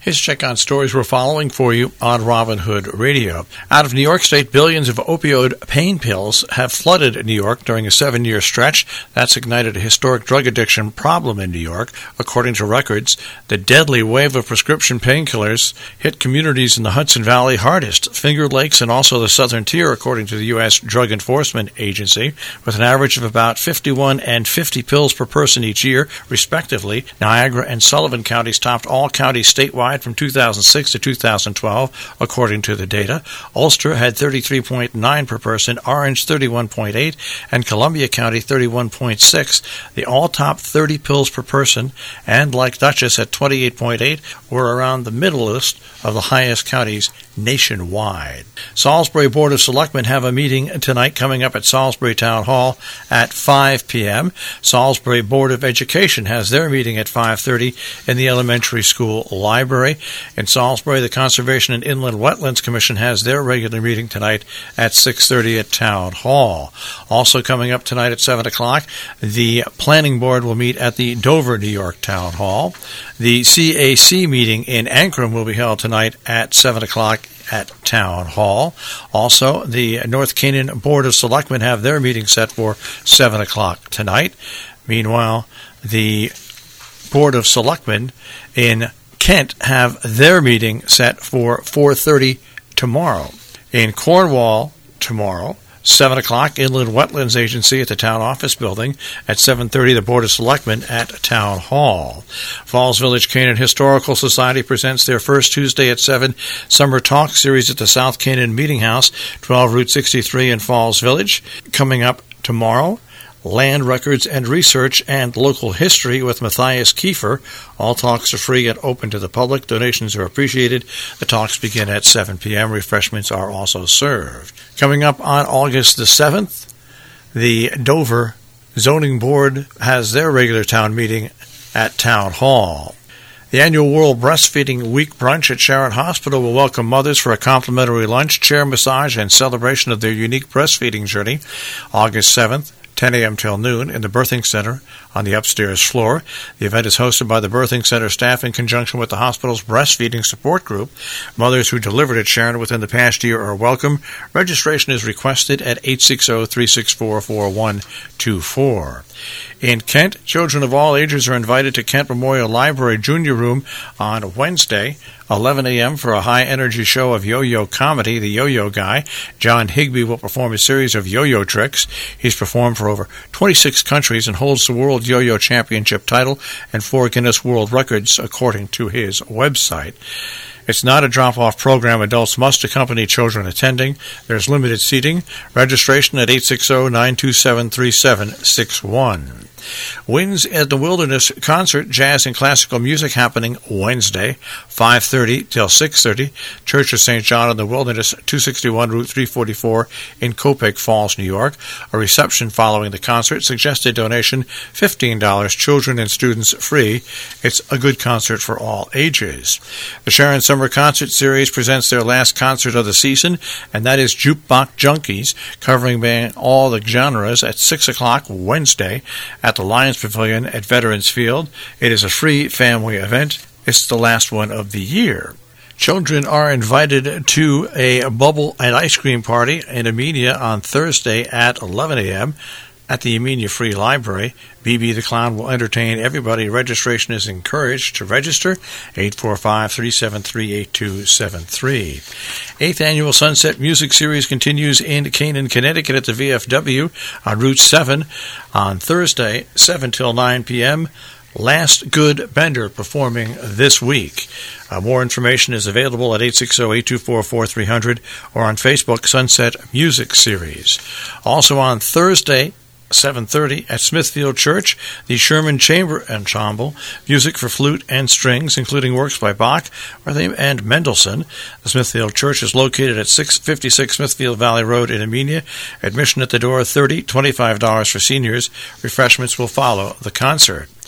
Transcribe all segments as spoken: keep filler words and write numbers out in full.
Here's a check on stories we're following for you on Robin Hood Radio. Out of New York State, billions of opioid pain pills have flooded New York during a seven-year stretch. That's ignited a historic drug addiction problem in New York. According to records, the deadly wave of prescription painkillers hit communities in the Hudson Valley hardest, Finger Lakes and also the Southern Tier, according to the U S Drug Enforcement Agency, with an average of about fifty-one and fifty pills per person each year, respectively. Niagara and Sullivan counties topped all counties statewide from two thousand six to two thousand twelve, according to the data. Ulster had thirty-three point nine per person, Orange thirty-one point eight, and Columbia County thirty-one point six. They all topped thirty pills per person, and like Dutchess at twenty-eight point eight, were around the middle list of the highest counties nationwide. Salisbury Board of Selectmen have a meeting tonight coming up at Salisbury Town Hall at five p.m. Salisbury Board of Education has their meeting at five thirty in the elementary school library. In Salisbury, the Conservation and Inland Wetlands Commission has their regular meeting tonight at six thirty at Town Hall. Also coming up tonight at seven o'clock, the Planning Board will meet at the Dover, New York Town Hall. The C A C meeting in Ankrum will be held tonight at seven o'clock at Town Hall. Also, the North Canaan Board of Selectmen have their meeting set for seven o'clock tonight. Meanwhile, the Board of Selectmen in Kent have their meeting set for four thirty tomorrow. In Cornwall tomorrow, seven o'clock, Inland Wetlands Agency at the Town Office Building. At seven thirty, the Board of Selectmen at Town Hall. Falls Village Canaan Historical Society presents their first Tuesday at seven Summer Talk Series at the South Canaan Meeting House, twelve Route sixty-three in Falls Village. Coming up tomorrow, Land Records and Research and Local History with Matthias Kiefer. All talks are free and open to the public. Donations are appreciated. The talks begin at seven p.m. Refreshments are also served. Coming up on August the seventh, the Dover Zoning Board has their regular town meeting at Town Hall. The annual World Breastfeeding Week brunch at Sharon Hospital will welcome mothers for a complimentary lunch, chair massage, and celebration of their unique breastfeeding journey. August seventh, ten a.m. till noon in the Birthing Center on the upstairs floor. The event is hosted by the Birthing Center staff in conjunction with the hospital's breastfeeding support group. Mothers who delivered at Sharon within the past year are welcome. Registration is requested at eight six zero, three six four, four one two four. In Kent, children of all ages are invited to Kent Memorial Library Junior Room on Wednesday, eleven a.m. for a high-energy show of yo-yo comedy. The Yo-Yo Guy, John Higby, will perform a series of yo-yo tricks. He's performed for over twenty-six countries and holds the World Yo-Yo Championship title and four Guinness World Records, according to his website. It's not a drop-off program. Adults must accompany children attending. There's limited seating. Registration at eight six zero, nine two seven, three seven six one. Winds at the Wilderness Concert, Jazz and Classical Music happening Wednesday, five thirty till six thirty. Church of Saint John in the Wilderness, two sixty-one Route three forty-four in Copake Falls, New York. A reception following the concert. Suggested donation, fifteen dollars. Children and students free. It's a good concert for all ages. The Sharon Summer Concert Series presents their last concert of the season, and that is Jukebox Junkies, covering all the genres at six o'clock Wednesday at the Lions Pavilion at Veterans Field. It is a free family event. It's the last one of the year. Children are invited to a bubble and ice cream party in Amenia on Thursday at eleven a.m. at the Amenia Free Library. B B the Clown will entertain everybody. Registration is encouraged. To register, eight four five, three seven three, eight two seven three. Eighth Annual Sunset Music Series continues in Canaan, Connecticut at the V F W on Route seven on Thursday, seven till nine p.m. Last Good Bender performing this week. Uh, more information is available at eight six zero, eight two four, four three zero zero or on Facebook, Sunset Music Series. Also on Thursday, seven thirty at Smithfield Church, the Sherman Chamber Ensemble, music for flute and strings, including works by Bach and Mendelssohn. The Smithfield Church is located at six fifty-six Smithfield Valley Road in Amenia. Admission at the door, thirty dollars, twenty-five dollars for seniors. Refreshments will follow the concert.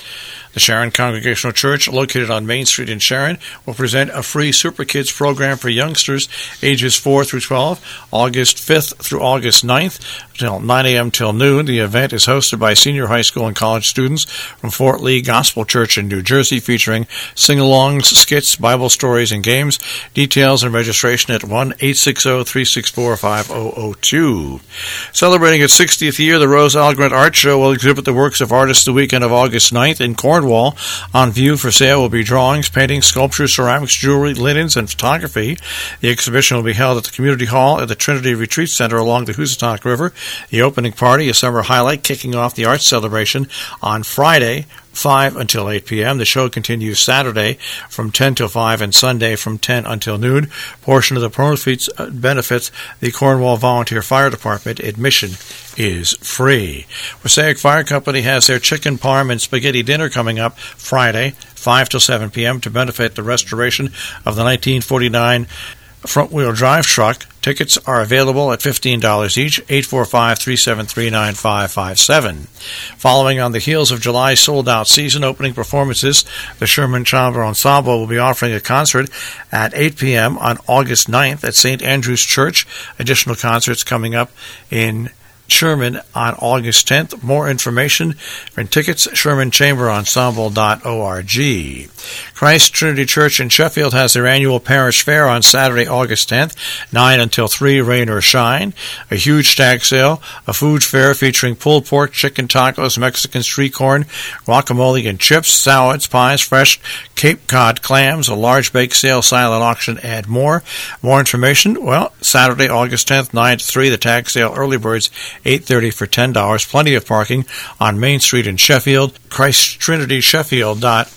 The Sharon Congregational Church, located on Main Street in Sharon, will present a free Super Kids program for youngsters ages four through twelve, August fifth through August ninth, till nine a.m. till noon. The event is hosted by senior high school and college students from Fort Lee Gospel Church in New Jersey, featuring sing-alongs, skits, Bible stories, and games. Details and registration at one eight six zero, three six four, five zero zero two. Celebrating its sixtieth year, the Rose Algrant Art Show will exhibit the works of artists the weekend of August ninth in Cornwall. On view for sale will be drawings, paintings, sculptures, ceramics, jewelry, linens, and photography. The exhibition will be held at the Community Hall at the Trinity Retreat Center along the Housatonic River. The opening party, a summer highlight, kicking off the arts celebration on Friday, five until eight p.m. The show continues Saturday from ten till five and Sunday from ten until noon. Portion of the profits benefits the Cornwall Volunteer Fire Department. Admission is free. Passaic Fire Company has their chicken parm and spaghetti dinner coming up Friday, five till seven p.m. to benefit the restoration of the nineteen forty-nine front-wheel drive truck. Tickets are available at fifteen dollars each, eight four five, three seven three, nine five five seven. Following on the heels of July's sold-out season opening performances, the Sherman Chamber Ensemble will be offering a concert at eight p.m. on August ninth at Saint Andrew's Church. Additional concerts coming up in Sherman on August tenth. More information and tickets, sherman chamber ensemble dot org. Christ Trinity Church in Sheffield has their annual parish fair on Saturday, August tenth, nine until three, rain or shine. A huge stag sale, a food fair featuring pulled pork, chicken tacos, Mexican street corn, guacamole and chips, salads, pies, fresh Cape Cod clams, a large bake sale, silent auction, and more. More information, well, Saturday, August tenth, nine to three, the tag sale, early birds, eight thirty for ten dollars. Plenty of parking on Main Street in Sheffield. Christ Trinity Sheffield dot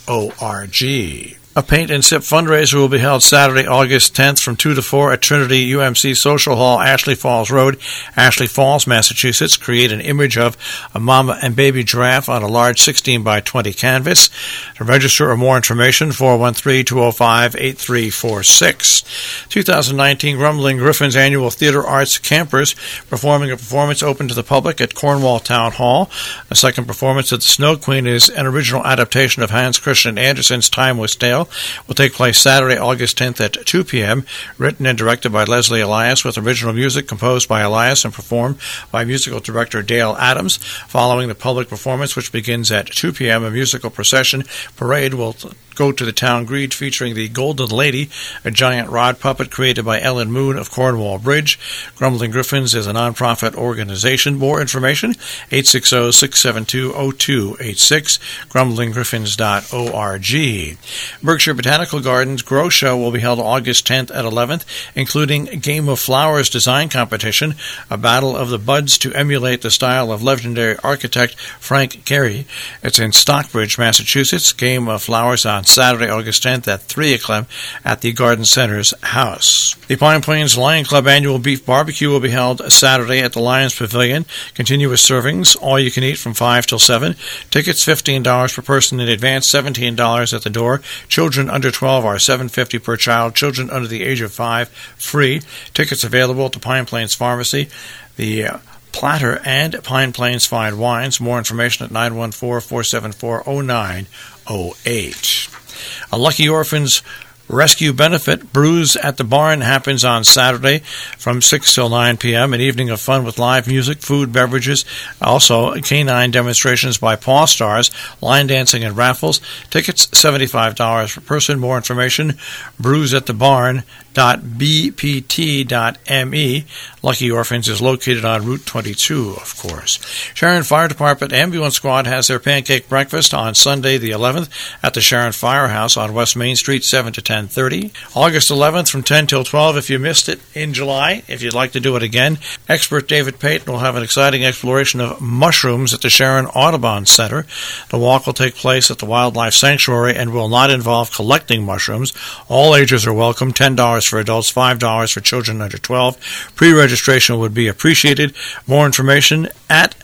org. A paint and sip fundraiser will be held Saturday, August tenth from two to four at Trinity U M C Social Hall, Ashley Falls Road, Ashley Falls, Massachusetts. Create an image of a mama and baby giraffe on a large sixteen by twenty canvas. To register or more information, four one three, two zero five, eight three four six. twenty nineteen Grumbling Griffin's Annual Theater Arts Campers, performing a performance open to the public at Cornwall Town Hall. A second performance at the Snow Queen is an original adaptation of Hans Christian Andersen's Timeless Tale. Will take place Saturday, August tenth at two p.m. Written and directed by Leslie Elias, with original music composed by Elias and performed by musical director Dale Adams. Following the public performance, which begins at two p.m., a musical procession parade will go to the town green, featuring the Golden Lady, a giant rod puppet created by Ellen Moon of Cornwall Bridge. Grumbling Griffins is a non-profit organization. More information, eight six zero, six seven two, zero two eight six, grumbling griffins dot org. Berkshire Botanical Gardens Grow Show will be held August tenth at eleventh, including Game of Flowers design competition, a battle of the buds to emulate the style of legendary architect Frank Gehry. It's in Stockbridge, Massachusetts. Game of Flowers on Saturday, August tenth at three o'clock at the Garden Center's house. The Pine Plains Lion Club annual beef barbecue will be held Saturday at the Lions Pavilion. Continuous servings, all you can eat from five till seven. Tickets fifteen dollars per person in advance, seventeen dollars at the door. Children under twelve are seven dollars and fifty cents per child. Children under the age of five, free. Tickets available at the Pine Plains Pharmacy, the uh, Platter, and Pine Plains Fine Wines. More information at nine one four, four seven four, zero nine zero eight. A Lucky Orphans Rescue Benefit Brews at the Barn happens on Saturday from six till nine p.m. An evening of fun with live music, food, beverages, also canine demonstrations by Paw Stars, line dancing and raffles. Tickets seventy-five dollars per person. More information, brews at the barn dot b p t dot m e. Lucky Orphans is located on Route twenty-two, of course. Sharon Fire Department Ambulance Squad has their pancake breakfast on Sunday the eleventh at the Sharon Firehouse on West Main Street, seven to ten thirty. August eleventh from ten till twelve if you missed it in July. If you'd like to do it again, expert David Payton will have an exciting exploration of mushrooms at the Sharon Audubon Center. The walk will take place at the Wildlife Sanctuary and will not involve collecting mushrooms. All ages are welcome, ten dollars for adults, five dollars for children under twelve. Pre-registration would be appreciated. More information at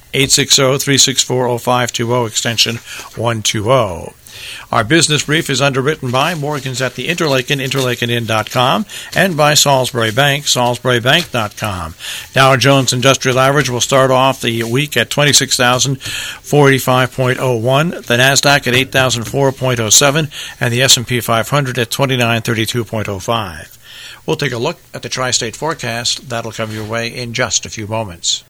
eight six zero, three six four, zero five two zero, extension one two zero. Our business brief is underwritten by Morgans at the Interlaken, interlaken inn dot com, and by Salisbury Bank, salisbury bank dot com. Dow Jones Industrial Average will start off the week at twenty-six thousand four hundred eighty-five point zero one, the NASDAQ at eight thousand four point zero seven, and the S and P five hundred at twenty-nine thirty-two point zero five. We'll take a look at the tri-state forecast. That'll come your way in just a few moments.